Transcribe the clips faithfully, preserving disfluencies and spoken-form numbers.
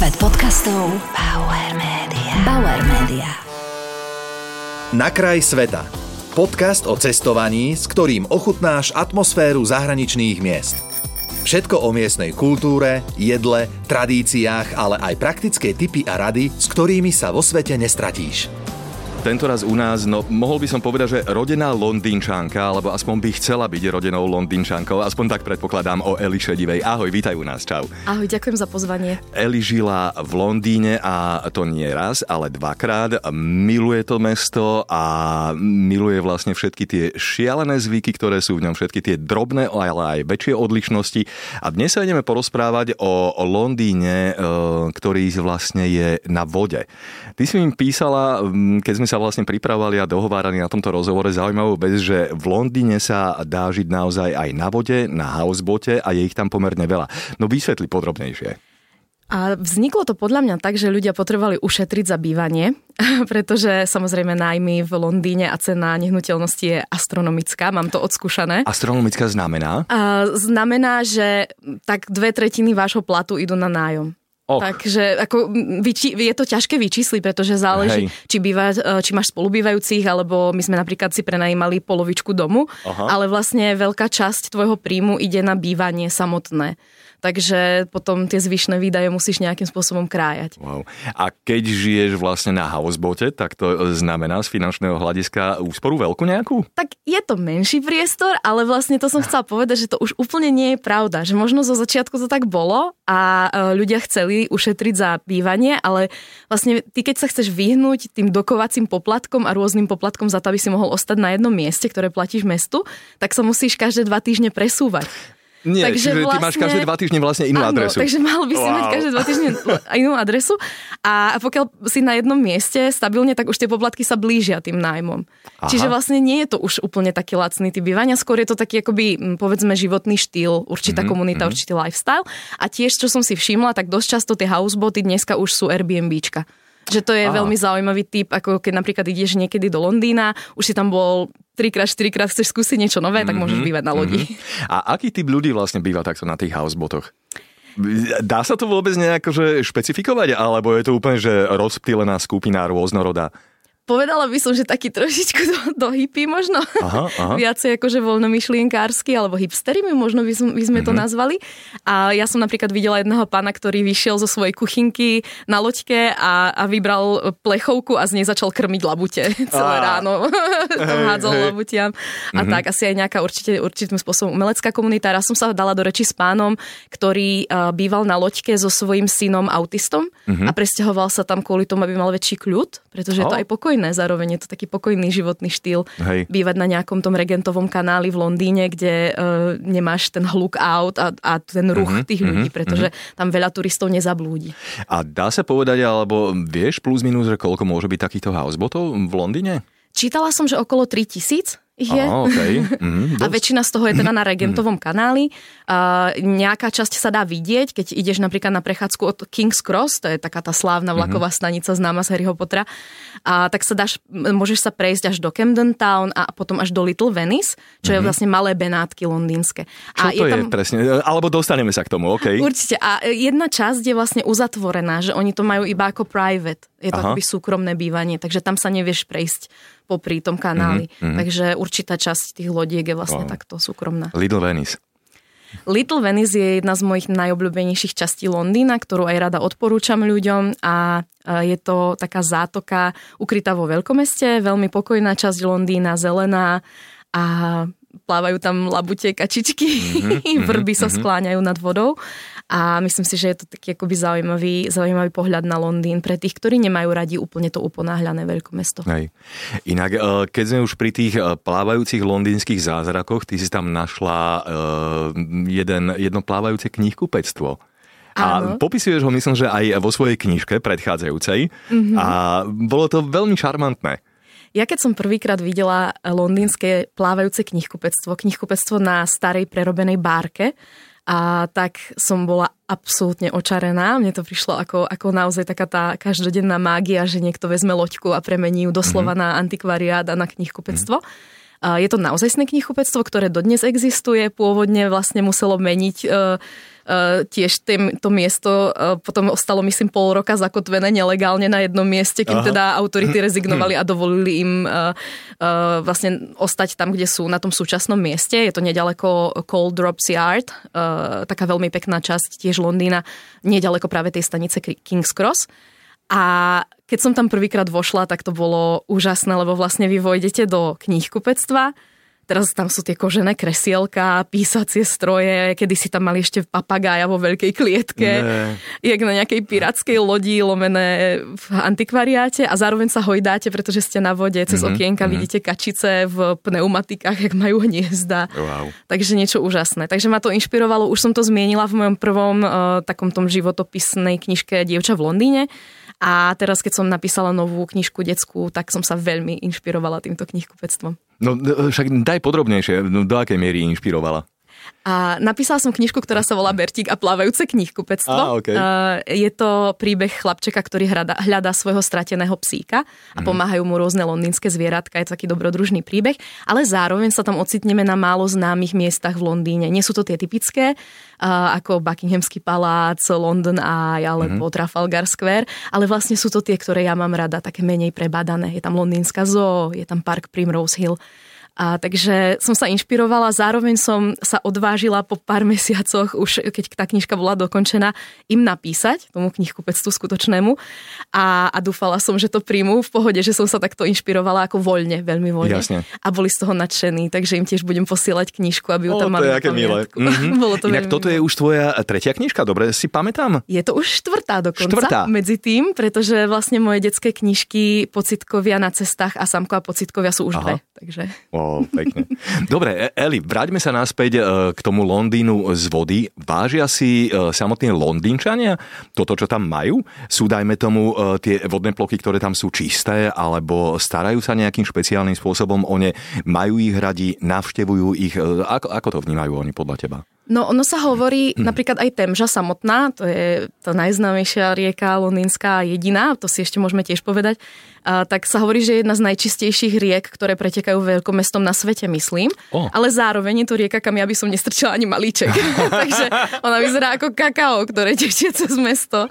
Svet podcastov Bauer Media. Bauer Media. Na kraj sveta. Podcast o cestovaní, s ktorým ochutnáš atmosféru zahraničných miest. Všetko o miestnej kultúre, jedle, tradíciách, ale aj praktické tipy a rady, s ktorými sa vo svete nestratíš. Tento raz u nás, no mohol by som povedať, že rodená Londýnčanka, alebo aspoň by chcela byť rodenou Londýnčankou, aspoň tak predpokladám o Eli Šedivej. Ahoj, vítaj u nás, čau. Ahoj, ďakujem za pozvanie. Eli žila v Londýne a to nie raz, ale dvakrát. Miluje to mesto a miluje vlastne všetky tie šialené zvyky, ktoré sú v ňom, všetky tie drobné, ale aj väčšie odlišnosti. A dnes sa ideme porozprávať o, o Londýne, ktorý vlastne je na vode. Ty si mi písala, keď sme sa vlastne pripravovali a dohovárali na tomto rozhovore, zaujímavú vec, že v Londýne sa dá žiť naozaj aj na vode, na housebote a je ich tam pomerne veľa. No vysvetli podrobnejšie. A vzniklo to podľa mňa tak, že ľudia potrebovali ušetriť za bývanie, pretože samozrejme nájmy v Londýne a cena nehnuteľnosti je astronomická, mám to odskúšané. Astronomická znamená? A znamená, že tak dve tretiny vášho platu idú na nájom. Och. Takže ako, je to ťažké vyčísliť, pretože záleží, či, býva, či máš spolubývajúcich, alebo my sme napríklad si prenajímali polovičku domu, Aha. ale vlastne veľká časť tvojho príjmu ide na bývanie samotné. Takže potom tie zvyšné výdaje musíš nejakým spôsobom krájať. Wow. A keď žiješ vlastne na housebote, tak to znamená z finančného hľadiska úsporu veľkú nejakú? Tak je to menší priestor, ale vlastne to som chcela povedať, že to už úplne nie je pravda. Že možno zo začiatku to tak bolo a ľudia chceli ušetriť za bývanie, ale vlastne ty, keď sa chceš vyhnúť tým dokovacím poplatkom a rôznym poplatkom za to, aby si mohol ostať na jednom mieste, ktoré platíš mestu, tak sa musíš každé dva týždne presúvať. Nie, takže čiže vlastne, ty máš každé dva týždne vlastne inú áno, adresu. Takže mal by si wow. mať každé dva týždne inú adresu a pokiaľ si na jednom mieste stabilne, tak už tie poplatky sa blížia tým nájmom. Aha. Čiže vlastne nie je to už úplne taký lacný typ bývania, skôr je to taký akoby, povedzme, životný štýl, určitá mm-hmm, komunita, mm-hmm. určitý lifestyle. A tiež, čo som si všimla, tak dosť často tie houseboty dneska už sú Airbnbčka. Že to je Aha. veľmi zaujímavý typ, ako keď napríklad ideš niekedy do Londýna, už si tam bol trikrát, štyrikrát, chceš skúsiť niečo nové, mm-hmm, tak môžeš bývať na lodi. Mm-hmm. A aký typ ľudí vlastne býva takto na tých housebotoch? Dá sa to vôbec nejako že špecifikovať, alebo je to úplne že rozptýlená skupina rôznorodá? Povedala by som, že taký trošičku do, do hippie možno. Aha, aha. Viacej akože voľnomyšlienkársky alebo hipstery, možno by, som, by sme mm-hmm. to nazvali. A ja som napríklad videla jedného pána, ktorý vyšiel zo svojej kuchynky na loďke a, a vybral plechovku a z nej začal krmiť labute celé a. ráno. To hádzal hey. labutiam. A mm-hmm. tak asi aj nejaká určite, určitým spôsobom umelecká komunita. Raz som sa dala do reči s pánom, ktorý uh, býval na loďke so svojím synom autistom mm-hmm. a presťahoval sa tam kvôli tomu, aby mal väčší kľud, pretože oh. je to aj pokoj. Zároveň je to taký pokojný životný štýl. Hej. Bývať na nejakom tom regentovom kanáli v Londýne, kde uh, nemáš ten hluk aut a, a ten ruch uh-huh, tých ľudí, uh-huh, pretože uh-huh. tam veľa turistov nezablúdi. A dá sa povedať, alebo vieš plus minus, že koľko môže byť takýchto houseboatov v Londýne? Čítala som, že okolo tritisíc ich je. Aha, okay. mm, a väčšina z toho je teda na regentovom kanáli. Uh, nejaká časť sa dá vidieť, keď ideš napríklad na prechádzku od King's Cross, to je taká tá slávna vlaková stanica známa z Harryho Pottera, a tak sa dáš, môžeš sa prejsť až do Camden Town a potom až do Little Venice, čo je vlastne malé Benátky londýnske. Čo a to je, tam... je presne? Alebo dostaneme sa k tomu, okej. Okay. Určite. A jedna časť je vlastne uzatvorená, že oni to majú iba ako private. Je to Aha. akoby súkromné bývanie, takže tam sa nevieš prejsť popri tom kanáli. Mm-hmm. Takže určitá časť tých lodiek je vlastne wow. takto súkromná. Little Venice. Little Venice je jedna z mojich najobľúbenejších častí Londýna, ktorú aj rada odporúčam ľuďom a je to taká zátoka ukrytá vo veľkomeste, veľmi pokojná časť Londýna, zelená a plávajú tam labute, kačičky, mm-hmm, vrby sa mm-hmm. skláňajú nad vodou a myslím si, že je to taký akoby zaujímavý, zaujímavý pohľad na Londýn pre tých, ktorí nemajú radi úplne to uponáhľané veľkomesto. Hej. Inak, keď sme už pri tých plávajúcich londýnskych zázrakoch, ty si tam našla jeden, jedno plávajúce knihkupectvo. A popisuješ ho, myslím, že aj vo svojej knižke predchádzajúcej mm-hmm. a bolo to veľmi šarmantné. Ja keď som prvýkrát videla londýnske plávajúce knihkupectvo, knihkupectvo na starej prerobenej bárke, a tak som bola absolútne očarená. Mne to prišlo ako, ako naozaj taká tá každodenná mágia, že niekto vezme loďku a premení ju doslova mm-hmm. na antikvariát a na knihkupectvo. Mm-hmm. Je to naozajstné knihkupectvo, ktoré dodnes existuje. Pôvodne vlastne muselo meniť Uh, tiež tým, to miesto uh, potom ostalo, myslím, pol roka zakotvené nelegálne na jednom mieste, kým Aha. teda autority rezignovali a dovolili im uh, uh, vlastne ostať tam, kde sú, na tom súčasnom mieste. Je to nedaleko Cold Drops Yard, uh, taká veľmi pekná časť tiež Londýna, nedaleko práve tej stanice King's Cross. A keď som tam prvýkrát vošla, tak to bolo úžasné, lebo vlastne vy vojdete do knihkupectva. Teraz tam sú tie kožené kresielka, písacie stroje, kedysi tam mali ešte papagája vo veľkej klietke, ne. jak na nejakej pirátskej lodi lomené v antikvariáte a zároveň sa hojdáte, pretože ste na vode, cez mm-hmm. okienka mm-hmm. vidíte kačice v pneumatikách, jak majú hniezda. Wow. Takže niečo úžasné. Takže ma to inšpirovalo, už som to zmienila v mojom prvom uh, takom tom životopisnej knižke Dievča v Londýne. A teraz, keď som napísala novú knižku detskú, tak som sa veľmi inšpirovala týmto knihkupectvom. No však daj podrobnejšie, do akej miery inšpirovala? A napísala som knižku, ktorá sa volá Bertík a plávajúce knihkupectvo. Ah, okay. Je to príbeh chlapčeka, ktorý hľadá, hľadá svojho strateného psíka a mm. pomáhajú mu rôzne londýnske zvieratka. Je to taký dobrodružný príbeh, ale zároveň sa tam ocitneme na málo známych miestach v Londýne. Nie sú to tie typické, ako Buckinghamský palác, London Eye alebo mm. Trafalgar Square, ale vlastne sú to tie, ktoré ja mám rada, také menej prebádané. Je tam londýnska zoo, je tam park Primrose Hill. A takže som sa inšpirovala, zároveň som sa odvážila po pár mesiacoch, už keď tá knižka bola dokončená, im napísať, tomu knihkupectvu skutočnému a, a dúfala som, že to príjmu v pohode, že som sa takto inšpirovala ako voľne, veľmi voľne. Jasne. A boli z toho nadšení, takže im tiež budem posielať knižku, aby ju tam mali na pamiatku. Mm-hmm. Bolo to Inak toto milé. Je už tvoja tretia knižka, dobre si pamätám? Je to už štvrtá dokonca. Štvrtá. Medzi tým, pretože vlastne moje detské knižky Pocitkovia na cestách a Samko a pocitkovia sú už Aha. dve. Takže... Ó, pekne. Dobre, Eli, vráťme sa naspäť k tomu Londýnu z vody. Vážia si samotní Londýnčania toto, čo tam majú? Sú, dajme tomu, tie vodné plochy, ktoré tam sú čisté, alebo starajú sa nejakým špeciálnym spôsobom o ne? Majú ich radi, navštevujú ich? Ako, ako to vnímajú oni podľa teba? No, ono sa hovorí, hmm. napríklad aj Temža samotná, to je tá najznámejšia rieka londýnska jediná, to si ešte môžeme tiež povedať, a, tak sa hovorí, že je jedna z najčistejších riek, ktoré pretekajú veľkomestom na svete, myslím. Oh. Ale zároveň je to rieka, kam ja by som nestrčila ani malíček. Takže ona vyzerá ako kakao, ktoré tečie cez mesto.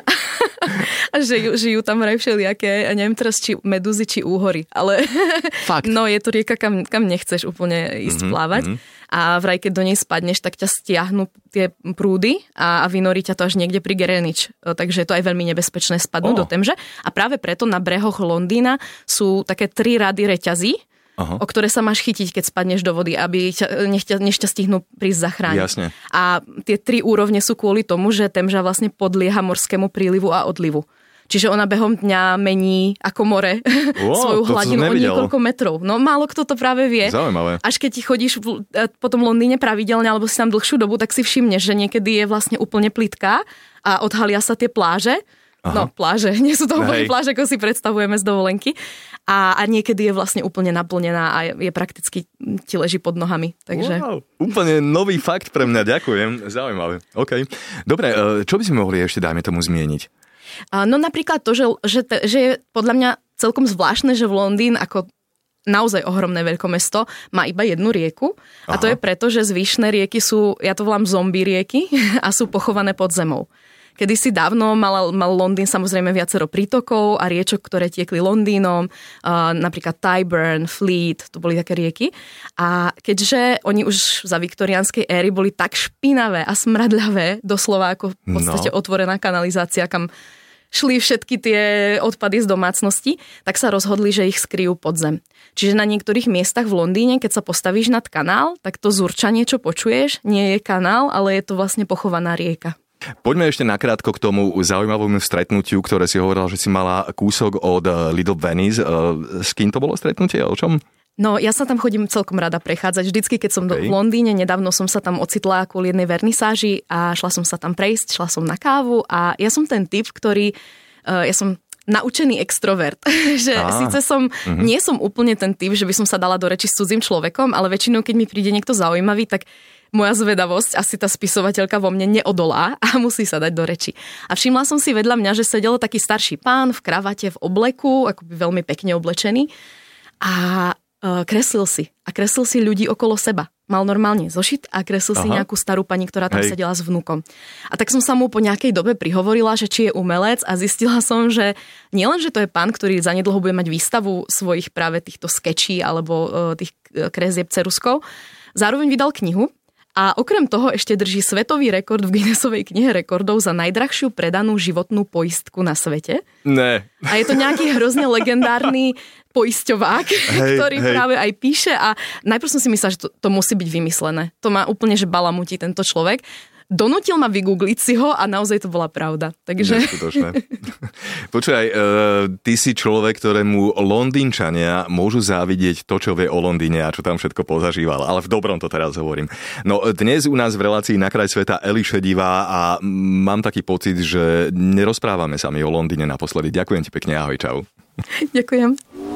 A žijú, žijú tam vraj všelijaké, a neviem teraz, či medúzy, či úhory. Ale Fakt. No, je to rieka, kam, kam nechceš úplne ísť mm-hmm, plávať. Mm-hmm. A vraj, keď do nej spadneš, tak ťa stiahnu tie prúdy a, a vynorí ťa to až niekde pri Greenwich. Takže je to aj veľmi nebezpečné spadnúť oh. do Temže. A práve preto na brehoch Londýna sú také tri rady reťazí, Aha. o ktoré sa máš chytiť, keď spadneš do vody, aby ťa, nech, ťa, nech ťa stihnú prísť zachrániť. Jasne. A tie tri úrovne sú kvôli tomu, že Temža vlastne podlieha morskému prílivu a odlivu. Čiže ona behom dňa mení ako more wow, svoju hladinu o niekoľko metrov. No málo kto to práve vie. Zaujímavé. Až keď chodíš v, po tom Londýne pravidelne alebo si tam dlhšiu dobu, tak si všimneš, že niekedy je vlastne úplne plitká a odhalia sa tie pláže. Aha. No pláže, nie sú to úplne pláže, ako si predstavujeme z dovolenky. A, a niekedy je vlastne úplne naplnená a je, je prakticky ti leží pod nohami. Takže... Wow, úplne nový fakt pre mňa, ďakujem. Zaujímavé. OK. Dobre, čo by sme mohli ešte, dajme tomu, zmieniť? No napríklad to, že, že, že je podľa mňa celkom zvláštne, že v Londýn ako naozaj ohromné veľkomesto má iba jednu rieku. Aha. A to je preto, že zvyšné rieky sú, ja to volám zombie rieky a sú pochované pod zemou. Kedysi dávno mal, mal Londýn samozrejme viacero prítokov a riečok, ktoré tiekli Londýnom, uh, napríklad Tyburn, Fleet, to boli také rieky. A keďže oni už za viktoriánskej éry boli tak špinavé a smradľavé, doslova ako v podstate no. otvorená kanalizácia, kam šli všetky tie odpady z domácnosti, tak sa rozhodli, že ich skryjú pod zem. Čiže na niektorých miestach v Londýne, keď sa postavíš nad kanál, tak to zurčanie, čo počuješ, nie je kanál, ale je to vlastne pochovaná rieka. Poďme ešte nakrátko k tomu zaujímavému stretnutiu, ktoré si hovorila, že si mala kúsok od Little Venice. S kým to bolo stretnutie? O čom? No, ja sa tam chodím celkom rada prechádzať. Vždycky, keď som okay. v Londýne, nedávno som sa tam ocitla kvôli jednej vernisáži a šla som sa tam prejsť, šla som na kávu a ja som ten typ, ktorý... Ja som naučený extrovert. že ah. síce som, mm-hmm. nie som úplne ten typ, že by som sa dala do reči s cudzým človekom, ale väčšinou, keď mi príde niekto zaujímavý, tak moja zvedavosť, asi tá spisovateľka vo mne neodolá a musí sa dať do reči. A všimla som si vedľa mňa, že sedel taký starší pán v kravate, v obleku, akoby veľmi pekne oblečený a kreslil si. A kreslil si ľudí okolo seba. mal normálne zošit a kreslil si nejakú starú pani, ktorá tam Hej. sedela s vnukom. A tak som sa mu po nejakej dobe prihovorila, že či je umelec a zistila som, že nielen, že to je pán, ktorý zanedlho bude mať výstavu svojich práve týchto skečí alebo uh, tých kresieb ceruskou, zároveň vydal knihu a okrem toho ešte drží svetový rekord v Guinnessovej knihe rekordov za najdrahšiu predanú životnú poistku na svete. Ne. A je to nejaký hrozne legendárny poisťovák, hej, ktorý hej. práve aj píše a najprv som si myslela, že to, to musí byť vymyslené. To má úplne, že balamutí tento človek. Donútil ma vygoogliť si ho a naozaj to bola pravda. Takže... Počúvaj, e, ty si človek, ktorému Londýnčania môžu závidieť to, čo vie o Londýne a čo tam všetko pozažíval. Ale v dobrom to teraz hovorím. No dnes u nás v relácii Na kraj sveta Eli Šedivá a mám taký pocit, že nerozprávame sa mi o Londýne naposledy. Ďakujem ti pekne, ahoj, čau. Ďakujem.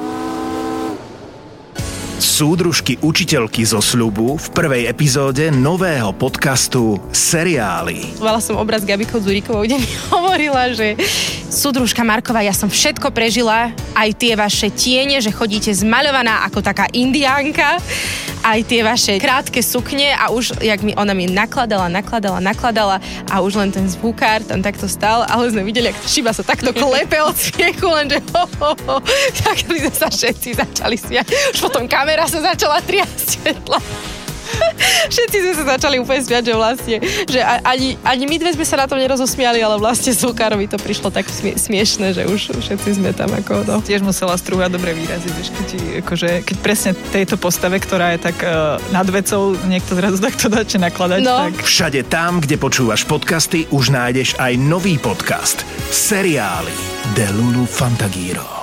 Súdružky učiteľky zo sľubu v prvej epizóde nového podcastu Seriály. Mala som obraz Gabiko Zurikovou, kde mi hovorila, že súdružka Marková, ja som všetko prežila, aj tie vaše tiene, že chodíte zmaľovaná ako taká indiánka, aj tie vaše krátke sukne a už, jak mi ona mi nakladala, nakladala, nakladala a už len ten zvukár tam takto stál, ale sme videli, jak šiba sa takto klepe od smiechu, lenže ho, ho, ho, tak sme sa všetci začali smiať. Už potom kamera sa začala triasť vedľa. Všetci sme sa začali úplne smiať, že vlastne, že ani, ani my dve sme sa na tom nerozosmiali, ale vlastne zvukárovi to prišlo tak smie, smiešne, že už všetci sme tam ako, no. Tiež musela strúhať dobre výrazy, vieš, keď, akože, keď presne tejto postave, ktorá je tak uh, nad vecou, niekto zrazu takto začne nakladať. No. Tak... Všade tam, kde počúvaš podcasty, už nájdeš aj nový podcast Seriály de Lulu Fantagiro.